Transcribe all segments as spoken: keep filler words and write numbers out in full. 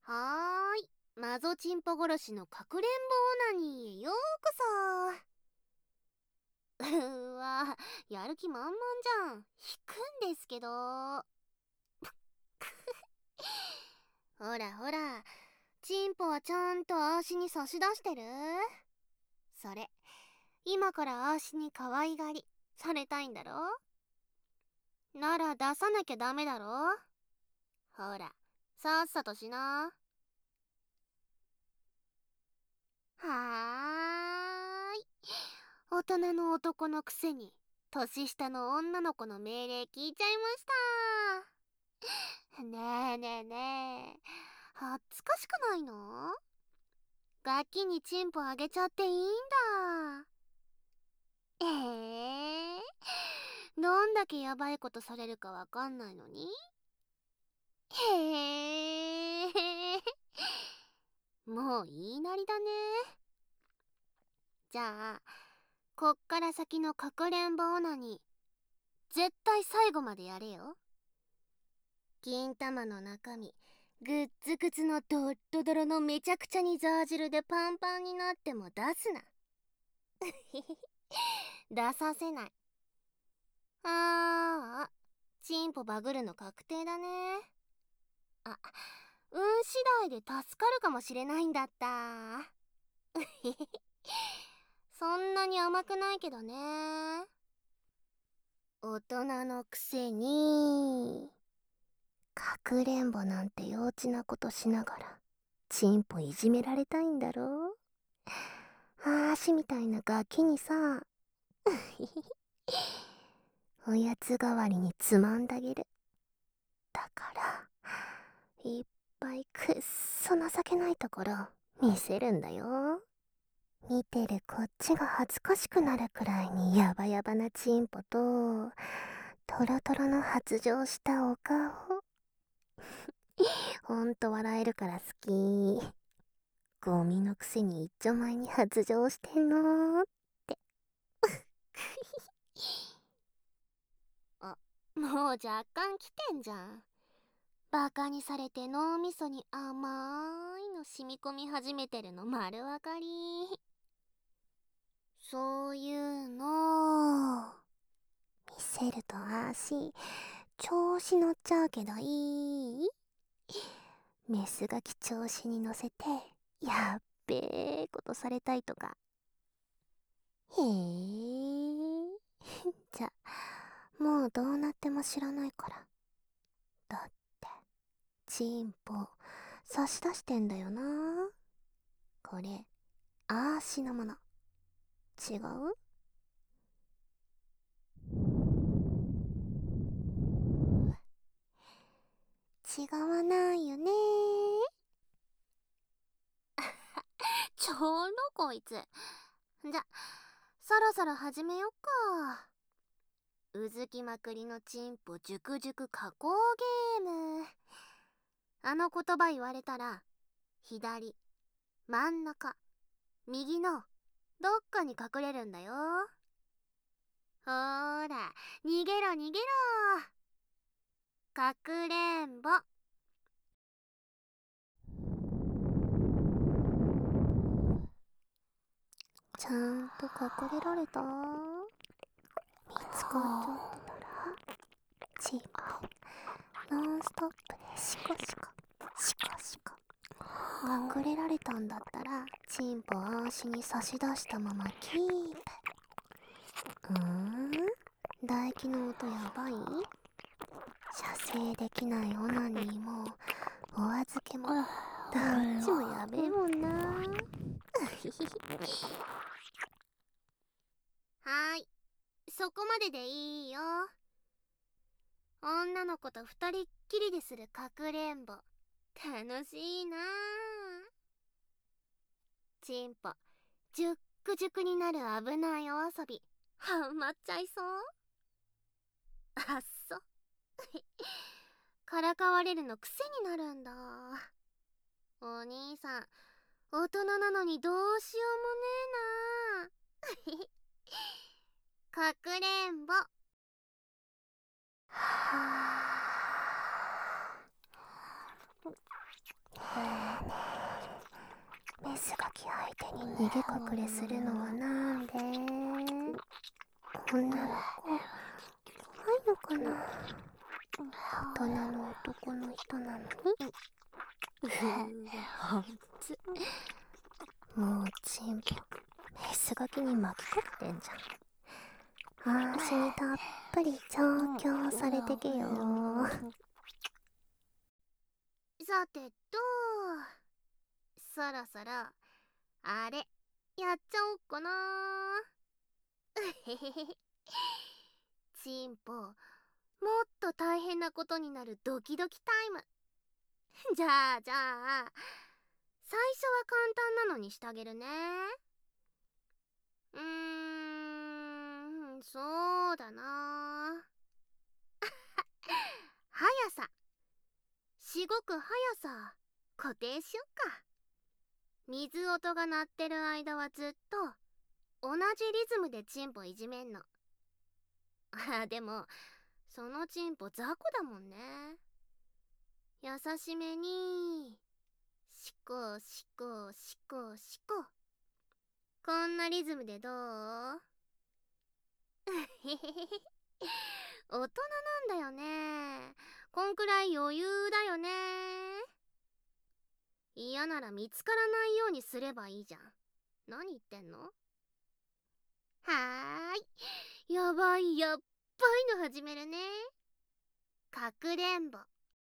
はーい。マゾチンポ殺しのかくれんぼオナニーへようこそ。うわ、やる気満々じゃん。引くんですけど。ほらほら、チンポはちゃんと足に差し出してる？それ、今から足に可愛がりされたいんだろ？なら出さなきゃダメだろ？ほら、さっさとしな。はーい。大人の男のくせに年下の女の子の命令聞いちゃいました。ねえねえねえ、恥ずかしくないの？ガキにチンポあげちゃっていいんだ。ええー、どんだけヤバいことされるかわかんないのに。へえ、もう言いなりだね。じゃあこっから先のかくれんぼオナニー絶対最後までやれよ。金玉の中身グッズグツのドッドドロのめちゃくちゃにザー汁でパンパンになっても出すな。出させない。ああ、チンポバグるの確定だね。あ、運次第で助かるかもしれないんだった。そんなに甘くないけどね。大人のくせにかくれんぼなんて幼稚なことしながらチンポいじめられたいんだろ？あーしみたいなガキにさ、おやつ代わりにつまんであげる。だからいっぱいくっそ情けないところ見せるんだよ。見てるこっちが恥ずかしくなるくらいにヤバヤバなチンポとトロトロの発情したお顔。ほんと笑えるから好き。ゴミのくせに一丁前に発情してんのーって。あ、もう若干来てんじゃん。バカにされて脳みそに甘いの染み込み始めてるの丸わかり。そういうの見せると足調子乗っちゃうけどいい？メスガキ調子に乗せてやっべえことされたいとか。へえ。じゃもうどうなっても知らないから。だってチンポ差し出してんだよな。これあーしのもの違う？違わないよね。ちょろこいつ。じゃそろそろ始めよっか。うずきまくりのチンポ熟熟加工ゲーム。あの言葉言われたら左、真ん中、右のどっかに隠れるんだよ。ほーら逃げろ逃げろ。かくれんぼ。ちゃんと隠れられた？見つかっちゃったならチンポノンストップでシコシコシコシコ。隠れられたんだったらチンポ足に差し出したままキープ。うーん、唾液の音やばい？射精できないオナニーもお預けもどっちもやべえもんな。はーい、そこまででいいよ。女の子と二人っきりでするかくれんぼ楽しいな。チンポじゅっくじゅくになる危ないお遊びハマっちゃいそう。あっそ。からかわれるの癖になるんだ。お兄さん大人なのにどうしようもねえな。かくれんぼ。はメスガキ相手に逃げ隠れするのはなんで？女の子怖いのかな？大人の男の人なのに。うわ、もうチンポメスガキに巻き込んでんじゃん。あーしにたっぷり調教されてけよ。さてと、そろそろあれやっちゃおっかな。へへへへ。チンポ、もっと大変なことになるドキドキタイム。じゃあじゃあ最初は簡単なのにしてあげるね。うーん、そうだな。速さ、しごく速さ固定しよっか。水音が鳴ってる間はずっと同じリズムでチンポいじめんの。あ、でもそのチンポ雑魚だもんね。優しめにしこしこしこしこ。こんなリズムでどう？へへへへ。大人なんだよね。こんくらい余裕だよね。嫌なら見つからないようにすればいいじゃん。何言ってんの？はーい。やばいやっばいの始めるね。かくれんぼ。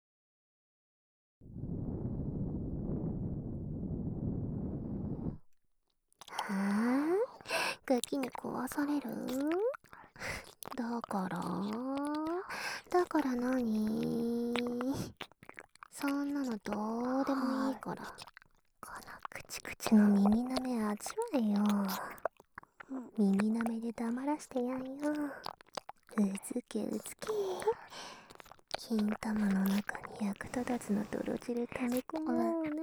はぁ？ガキに壊される？だからだから何？そんなのどうでもいいから、このクチクチの耳なめ味わえよ。耳なめで黙らしてやんよ。うずけうずけ。金玉の中に役立たずの泥汁溜め込もうな。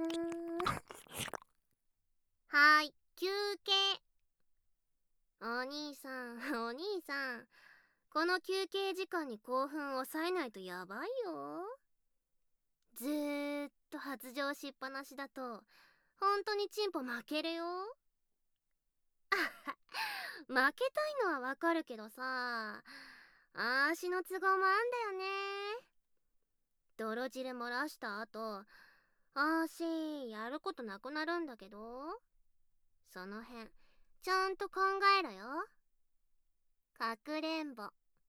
はーい、休憩。お兄さん、お兄さん、この休憩時間に興奮を抑えないとやばいよ。ずーっと発情しっぱなしだと本当にチンポ負けるよ。あは、負けたいのはわかるけどさ、あーしの都合もあんだよね。泥汁漏らした後、あーしやることなくなるんだけど、その辺ちゃんと考えろよ。かくれんぼ。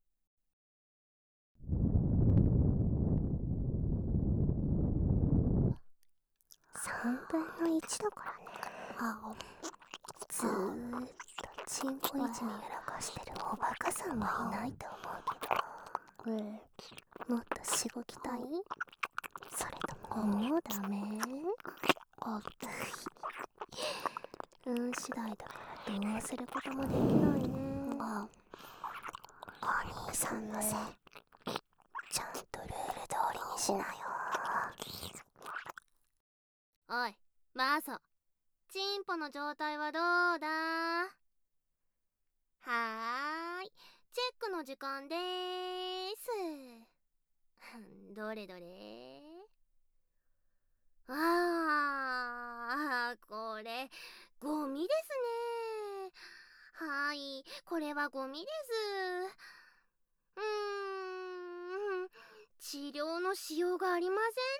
さんぶんのいちだからね。ずーっとチンポいじめやらかしてるおバカさんはいないと思うけど、もっとしごきたい？それとももうダメ？運次第だからどうすることもできないね。お兄さんのせい、ちゃんとルール通りにしなよ。おい、マーソ、チンポの状態はどうだ？はーい、チェックの時間でーす。どれどれ？あー、これゴミですね。はい、これはゴミです。うーん、治療のしようがありま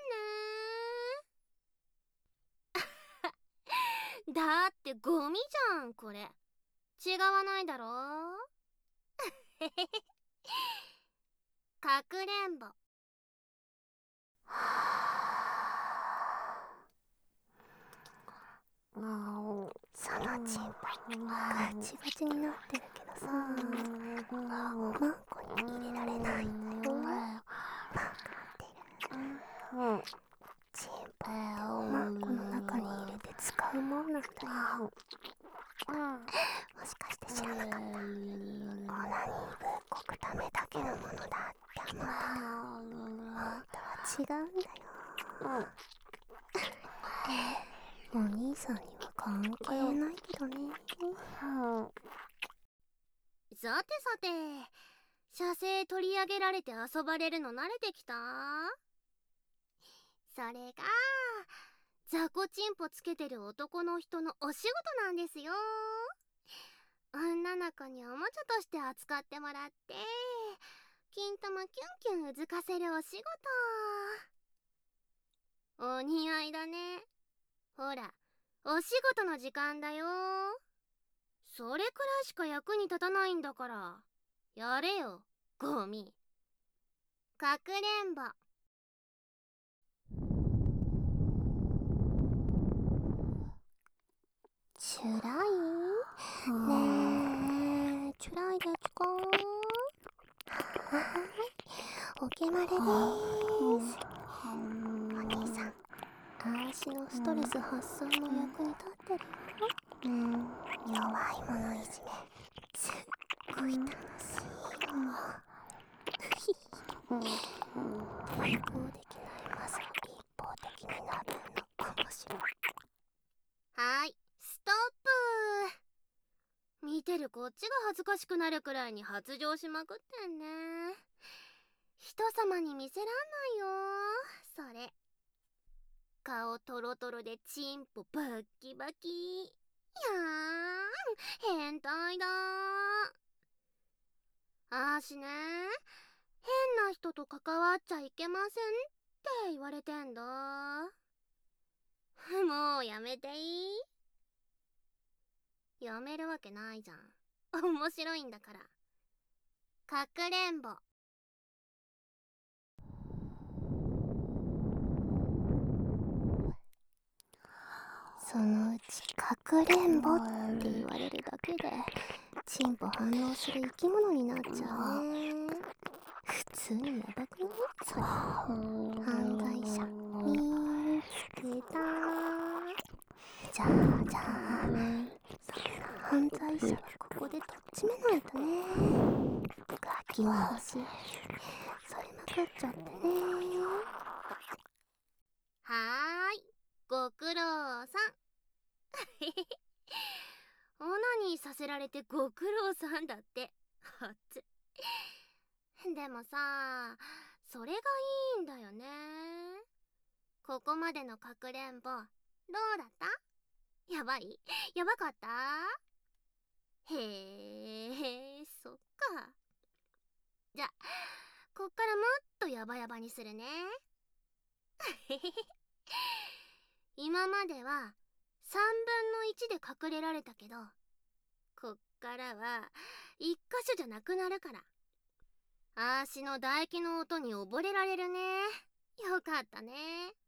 せんね。だってゴミじゃん、これ。違わないだろ。へへへ。かくれんぼ。そのチンポガチガチになってるけどさ、マンコに入れられないんだよ。わかってる。チンポってマンコの中に入れて使うもんなんだよ。もしかして知らなかった？オナニーぶっこくためだけのものだって思った。本当は違うんだよ。お兄さんには関係ないけどね。さてさて、射精取り上げられて遊ばれるの慣れてきた？それが雑魚チンポつけてる男の人のお仕事なんですよ。女の子におもちゃとして扱ってもらって金玉キュンキュンうずかせるお仕事。お似合いだね。ほら、お仕事の時間だよ。それくらいしか役に立たないんだから、やれよ、ゴミ。かくれんぼ。チュライねえ、チュライですか？はーい、お決まりでーす。お兄さん、あーしのストレス発散の役に立ってるよ。弱い者いじめ、すっごい楽しいよ。抵抗できないマスが一方的になるの面白い。はーい、ストップ。見てるこっちが恥ずかしくなるくらいに発情しまくってんね。人様に見せらんないよそれ。顔トロトロでチンポバッキバキ。いやーん、変態だー。あーしね、変な人と関わっちゃいけませんって言われてんだ。もうやめていい？やめるわけないじゃん。面白いんだから。かくれんぼ。そのうちかくれんぼって言われるだけでチンポ反応する生き物になっちゃうね。普通にヤバくない？それ犯罪者見つけた。じゃあじゃあ、そんな犯罪者はここでとっちめないとね。ガキは欲しい。それまくっちゃってね。はーい、ご苦労さん。オナニーさせられてご苦労さんだって。はつ。でもさ、それがいいんだよね。ここまでのかくれんぼ、どうだった？やばい？やばかった？へえ、そっか。じゃ、こっからもっとヤバヤバにするね。今まではさんぶんのいちで隠れられたけど、こっからはいっかしょじゃなくなるから。あーしの唾液の音に溺れられるね。よかったね。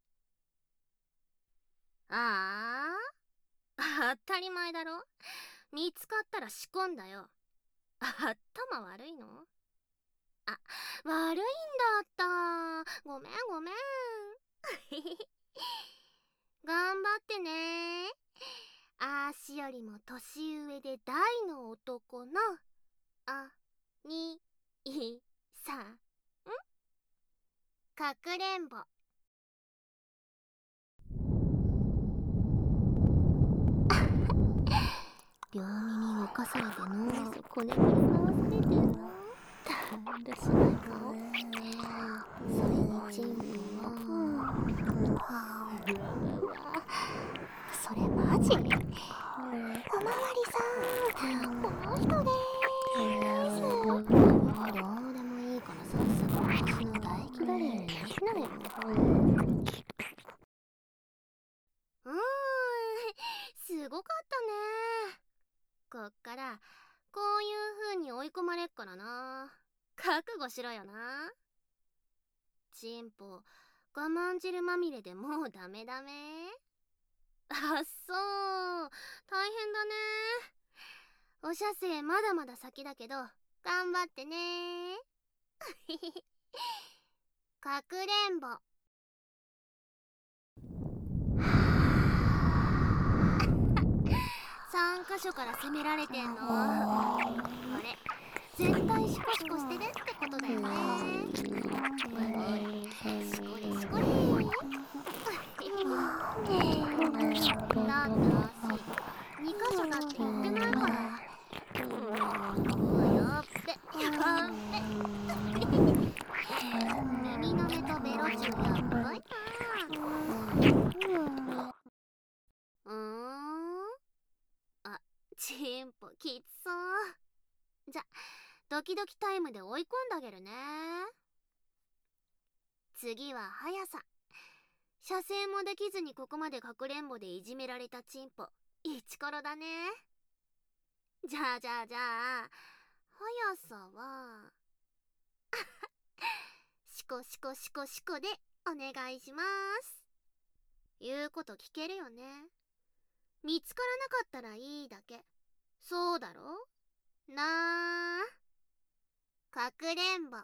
ああ、当たり前だろ。見つかったら仕込んだよ。頭悪いの？あ、悪いんだった。ごめんごめん。頑張ってね。あーしよりも年上で大の男のあにいさんかくれんぼ。両耳動かされて脳みそこねくり回されてんの。だらしない顔。それにチンポはうわうわうわ、それマジ？おまわりさん、この人でーす。どうでもいいからさっさと私の唾液ダリになりなれよ。うーん、すごかったね。こっからこういう風に追い込まれっからな。覚悟しろよな。チンポ我慢汁まみれでもうダメダメ？あっそう、大変だね。お射精まだまだ先だけど頑張ってね。かくれんぼ。さんかしょから攻められてんの。これ絶対シコシコしてるってことだよね。しこりしこり。だって足にかしょだって言ってないから。やっべやっべ。耳の目とベロチューやっばいな。 チンポきつそう。じゃ、ドキドキタイムで追い込んであげるね。次は速さ。射精もできずにここまでかくれんぼでいじめられたチンポイチコロだね。じゃあじゃあじゃあ速さはシコシコシコシコでお願いします。言うこと聞けるよね。見つからなかったらいいだけ。そうだろなあ。かくれんぼ。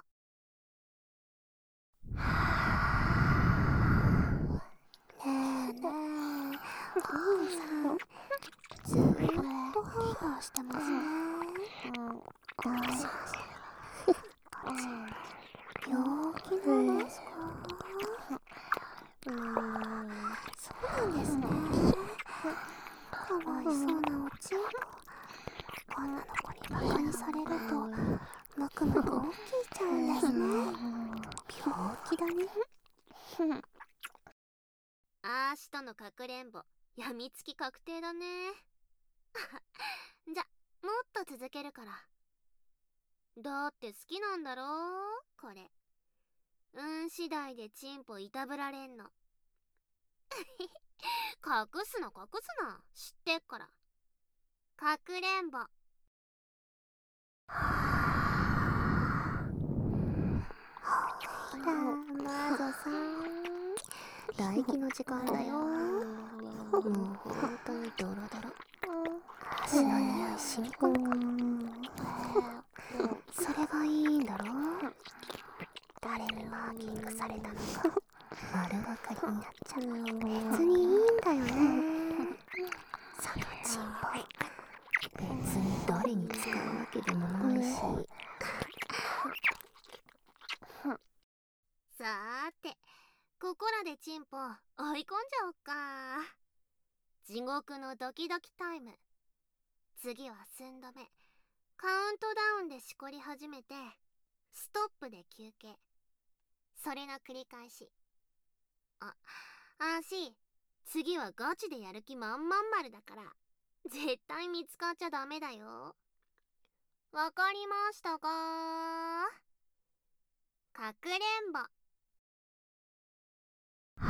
ねえねえ、お兄さんずーっとハーハーしてますね。どうしましたこっち病気なんですか？うーん、そうなんですね。かわいそうなおちんこ。女の子にバカにされるとムクムク大きいちゃうんですね。病気だね。アーシとのかくれんぼやみつき確定だね。じゃ、もっと続けるから。だって好きなんだろこれ。運次第でチンポいたぶられんの。隠すな隠すな、知ってっから。かくれんぼ。ほら魔女さん、唾液の時間だよ。もうほんとにドロドロ。足の匂い染み込むか。それがいいんだろ。誰にマーキングされたのか丸分かりになっちゃう。別にいいんだよね。そのチンポ別に誰に使うわけでもないし。さーて、ここらでチンポ追い込んじゃおっか。地獄のドキドキタイム。次は寸止め。カウントダウンでしこり始めてストップで休憩。それの繰り返し。あ、あーし、次はガチでやる気満々丸だから絶対見つかっちゃダメだよ。わかりましたか？かくれんぼ。さ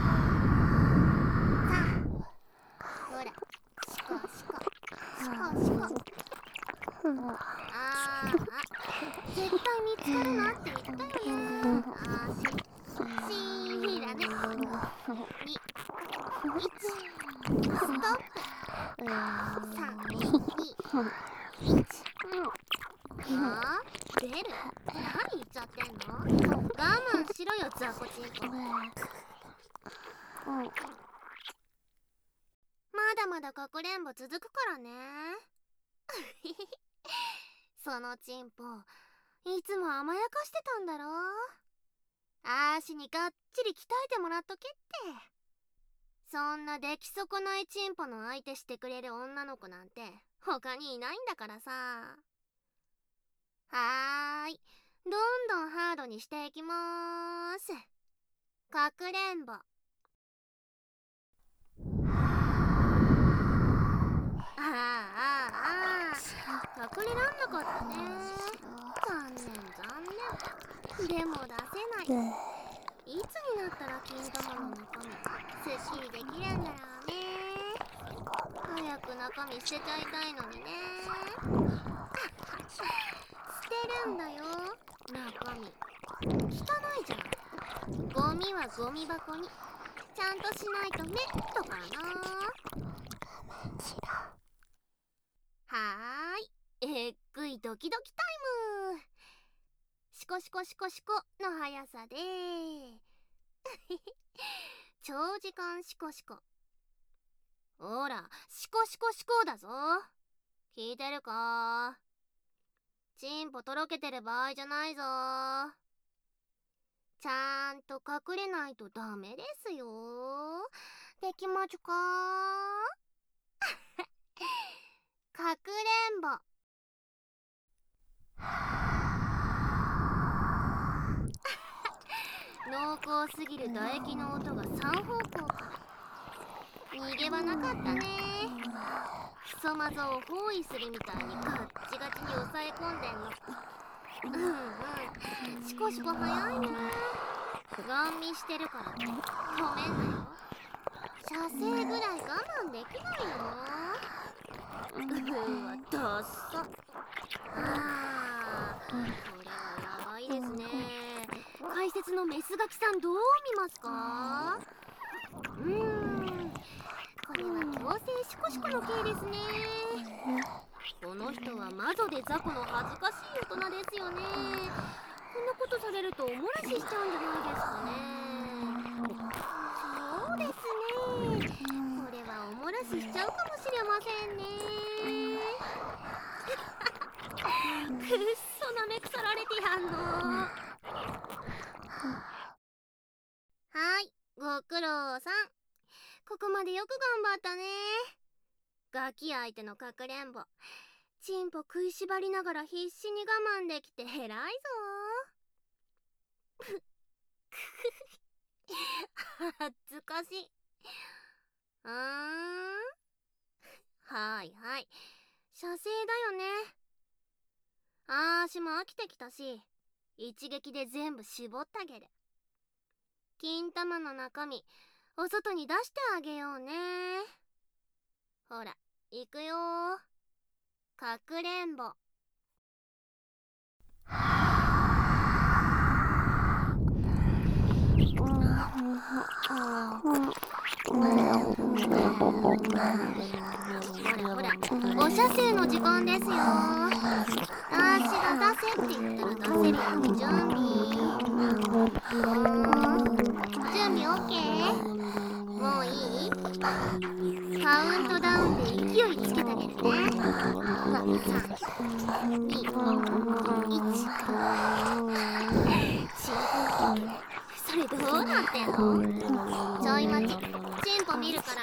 あ、ほら、シコシコシコシコ。あーあ、絶対見つかるなって言ったよね。あーし、シーヒラね。に、いち、ストップ。さん、に、いち。あー、出る？何言っちゃってんの？我慢しろよ、ザコチンコ。まだまだかくれんぼ続くからね。そのチンポいつも甘やかしてたんだろ。あーしにがっちり鍛えてもらっとけって。そんな出来損ないチンポの相手してくれる女の子なんて他にいないんだからさ。はーい、どんどんハードにしていきまーす。かくれんぼ。あああああ、隠れらんなかったね。残念残念。でも出せない。いつになったら金玉の中身すっきりできるんだろうね。早く中身捨てちゃいたいのにね。捨てるんだよ、中身。汚いじゃん。ゴミはゴミ箱にちゃんとしないとねとかな。はーい、えっぐいドキドキタイム。シコシコシコシコの速さで長時間シコシコ。ほら、シコシコシコだぞ。聞いてるか？チンポとろけてる場合じゃないぞ。ちゃんと隠れないとダメですよ。できまちゅか？かくれんぼ。濃厚すぎる唾液の音がさん方向から。逃げ場なかったね。 クソマゾを包囲するみたいにガッチガチに押さえ込んでんの。うんうん、シコシコ早いね。ガン見してるから止めんなよ。射精ぐらい我慢できないの？うわ、ダッサ。あー、これはやばいですね。解説のメスガキさんどう見ますか？うーん、これは強制シコシコの刑ですね。この人は魔女で雑魚の恥ずかしい大人ですよね。こんなことされるとお漏らししちゃうんじゃないですかね。そうですね、これはお漏らししちゃうかもしれませんね。くっそなめくさられてやんの。はい、ご苦労さん。ここまでよく頑張ったね。ガキ相手のかくれんぼ、チンポ食いしばりながら必死に我慢できて偉いぞ。恥ずかしい。うーん、はいはい、射精だよね。あーしも飽きてきたし、一撃で全部絞ってあげる。金玉の中身お外に出してあげようね。ほら、行くよー。かくれんぼ。ほらほら、お射精の時間ですよ。あーしが出せって言ったら出せるように準備。準備 オーケー？ もういい？カウントダウンで勢いつけてあげるね。さん、に、いち。深呼吸。それどうなってんの？ちょい待ち、チンポ見るから。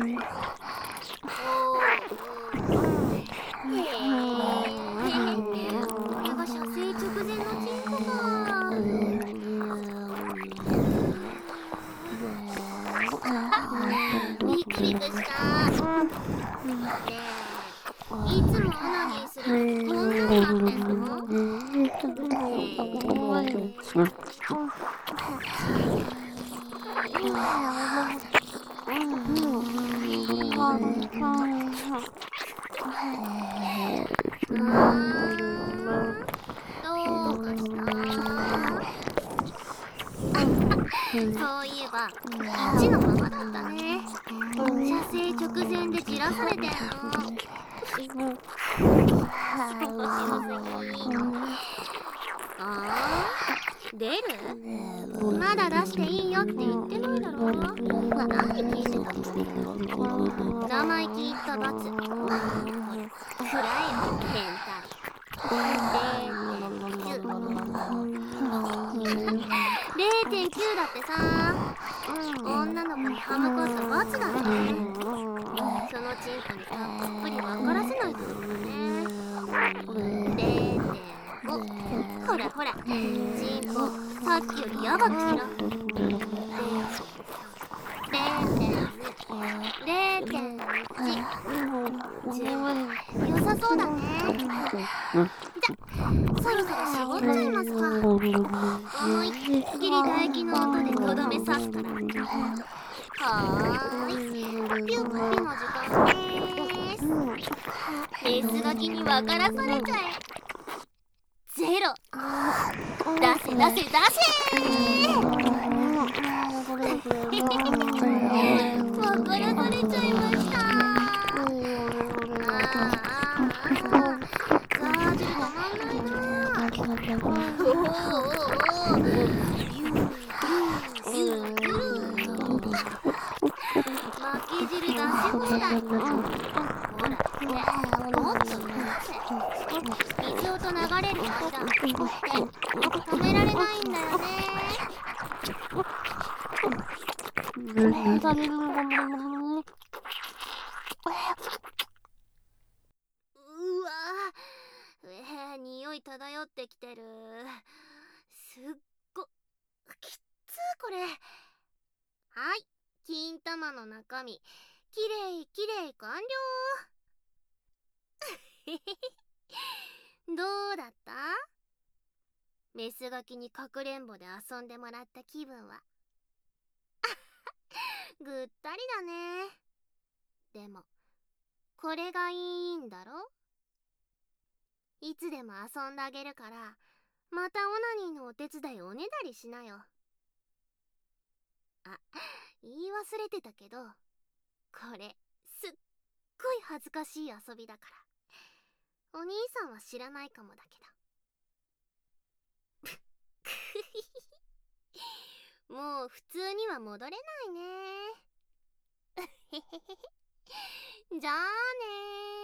おー、へえ、これが射精直前のチンポか。ビクビクした。ねえ、いつもオナニーするとこんなんなってんの？へえ。うーん、どうかした？そういえばいちのままだったね。射精直前でじらされてんの。気持ちよすぎ。あー、出る？まだ出していいよって言ってないだろ。何聞いてたの？生意気言った罰。ほら、くらえよ変態。れいてんきゅう だってさ。女の子に歯向かった罰だね。そのチンコにたっぷり分からせないとだね。れいてんご。ほらほら、チンポさっきよりやばくしろ。れいてんに、れいてんいち。良さそうだね。じゃ、そろそろ絞っちゃいますか。思いっきり唾液の音でとどめ刺すから。はーい、ピュッピの時間でーす。メスガキに分からされちゃえ。ゼロ。出せ出せ出せー。分からされちゃいました。あーあーあー、ザージル止まんないなー。おーおーおー、ビュービュービュービュー。負け汁出し放題。ほらって、もっと出せ。水音流れる間って止められないんだよね。うわー、えー、匂い漂ってきてる。すっごきっつーこれ。はい、金玉の中身きれいきれい完了。 どうだった？メスガキにかくれんぼで遊んでもらった気分は。ぐったりだね。でもこれがいいんだろ？いつでも遊んであげるから、またオナニーのお手伝いおねだりしなよ。あ、言い忘れてたけど、これすっごい恥ずかしい遊びだから、お兄さんは知らないかもだけど。もう普通には戻れないね。じゃあねー。